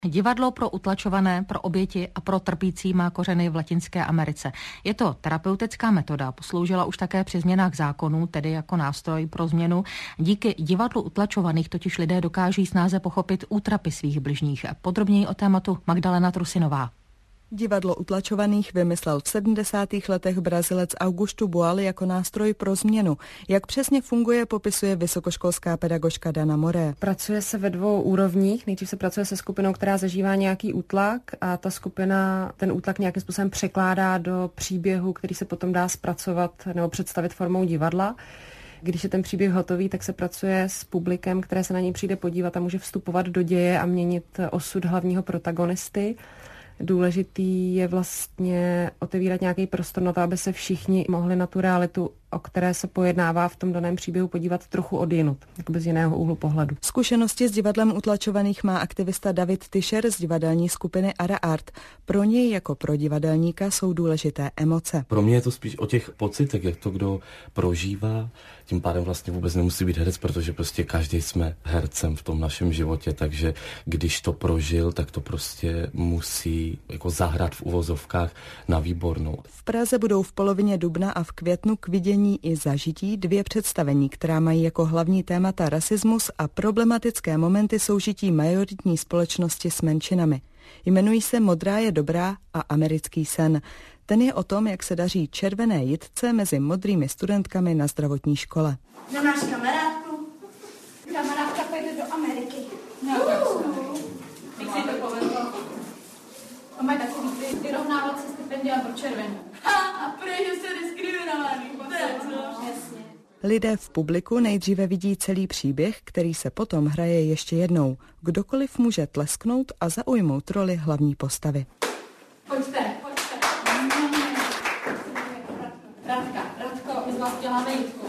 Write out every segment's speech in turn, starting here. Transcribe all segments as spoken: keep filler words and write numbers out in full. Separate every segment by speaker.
Speaker 1: Divadlo pro utlačované, pro oběti a pro trpící má kořeny v Latinské Americe. Je to terapeutická metoda, posloužila už také při změnách zákonů, tedy jako nástroj pro změnu. Díky divadlu utlačovaných totiž lidé dokáží snáze pochopit útrapy svých bližních. Podrobněji o tématu Magdalena Trusinová.
Speaker 2: Divadlo utlačovaných vymyslel v sedmdesátých letech Brazilec Augusto Boal jako nástroj pro změnu. Jak přesně funguje, popisuje vysokoškolská pedagožka Dana Moré.
Speaker 3: Pracuje se ve dvou úrovních. Nejdřív se pracuje se skupinou, která zažívá nějaký útlak a ta skupina ten útlak nějakým způsobem překládá do příběhu, který se potom dá zpracovat nebo představit formou divadla. Když je ten příběh hotový, tak se pracuje s publikem, které se na něj přijde podívat a může vstupovat do děje a měnit osud hlavního protagonisty. Důležitý je vlastně otevírat nějaký prostor na to, aby se všichni mohli na tu realitu, o které se pojednává v tom daném příběhu, podívat trochu odjinud, jakoby z jiného úhlu pohledu.
Speaker 2: Zkušenosti s divadlem utlačovaných má aktivista David Tischer z divadelní skupiny Ara Art. Pro něj jako pro divadelníka jsou důležité emoce.
Speaker 4: Pro mě je to spíš o těch pocitech, jak to kdo prožívá. Tím pádem vlastně vůbec nemusí být herec, protože prostě každý jsme hercem v tom našem životě, takže když to prožil, tak to prostě musí jako zahrát v uvozovkách na výbornou.
Speaker 2: V Praze budou v polovině dubna a v květnu k vidění i zažití dvě představení, která mají jako hlavní témata rasismus a problematické momenty soužití majoritní společnosti s menšinami. Jmenují se Modrá je dobrá a Americký sen. Ten je o tom, jak se daří červené jitce mezi modrými studentkami na zdravotní škole.
Speaker 5: Nemáš kamarádku? Kamarádka pojde do Ameriky. No, uh. Jak si to povedlo? A mají takový ty vyrovnávací stipendia pro červený. Ha, a protože jste diskriminovaný.
Speaker 2: Lidé v publiku nejdříve vidí celý příběh, který se potom hraje ještě jednou. Kdokoliv může tlesknout a zaujmout roli hlavní postavy.
Speaker 5: Pojďte, pojďte. Radka, Radko, my z vás děláme jitku.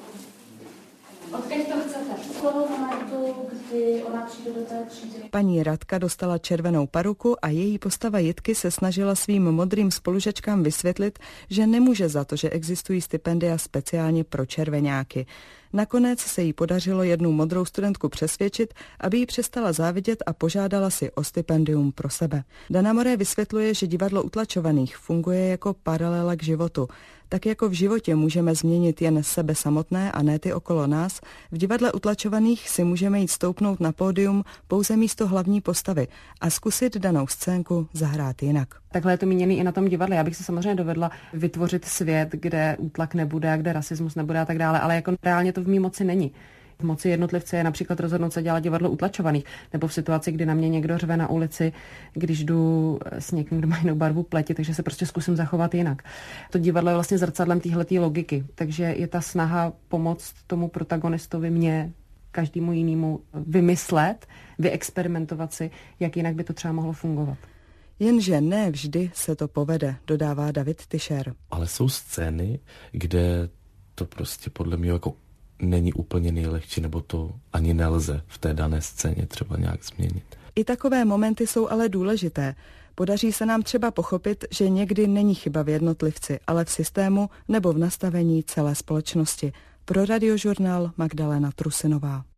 Speaker 5: Odkud to chcete? Slovo momentu, kdy ona přijde do té třídy.
Speaker 2: Paní Radka dostala červenou paruku a její postava Jitky se snažila svým modrým spolužačkám vysvětlit, že nemůže za to, že existují stipendia speciálně pro červeňáky. Nakonec se jí podařilo jednu modrou studentku přesvědčit, aby jí přestala závidět a požádala si o stipendium pro sebe. Dana Moré vysvětluje, že divadlo utlačovaných funguje jako paralela k životu. Tak jako v životě můžeme změnit jen sebe samotné a ne ty okolo nás, v divadle utlačovaných si můžeme jít stoupnout na pódium pouze místo hlavní postavy a zkusit danou scénku zahrát jinak.
Speaker 3: Takhle je to míněný i na tom divadle. Já bych si samozřejmě dovedla vytvořit svět, kde útlak nebude, kde rasismus nebude a tak dále, ale jako reálně to v mý moci není. V moci jednotlivce je například rozhodnout se dělat divadlo utlačovaných, nebo v situaci, kdy na mě někdo řve na ulici, když jdu s někým, kdo má jinou barvu pleti, takže se prostě zkusím zachovat jinak. To divadlo je vlastně zrcadlem téhletý logiky, takže je ta snaha pomoct tomu protagonistovi, mě, každému jinému vymyslet, vyexperimentovat si, jak jinak by to třeba mohlo fungovat.
Speaker 2: Jenže ne vždy se to povede, dodává David Tischer.
Speaker 4: Ale jsou scény, kde to prostě podle mě jako není úplně nejlehčí, nebo to ani nelze v té dané scéně třeba nějak změnit.
Speaker 2: I takové momenty jsou ale důležité. Podaří se nám třeba pochopit, že někdy není chyba v jednotlivci, ale v systému nebo v nastavení celé společnosti. Pro Radiožurnál Magdalena Trusinová.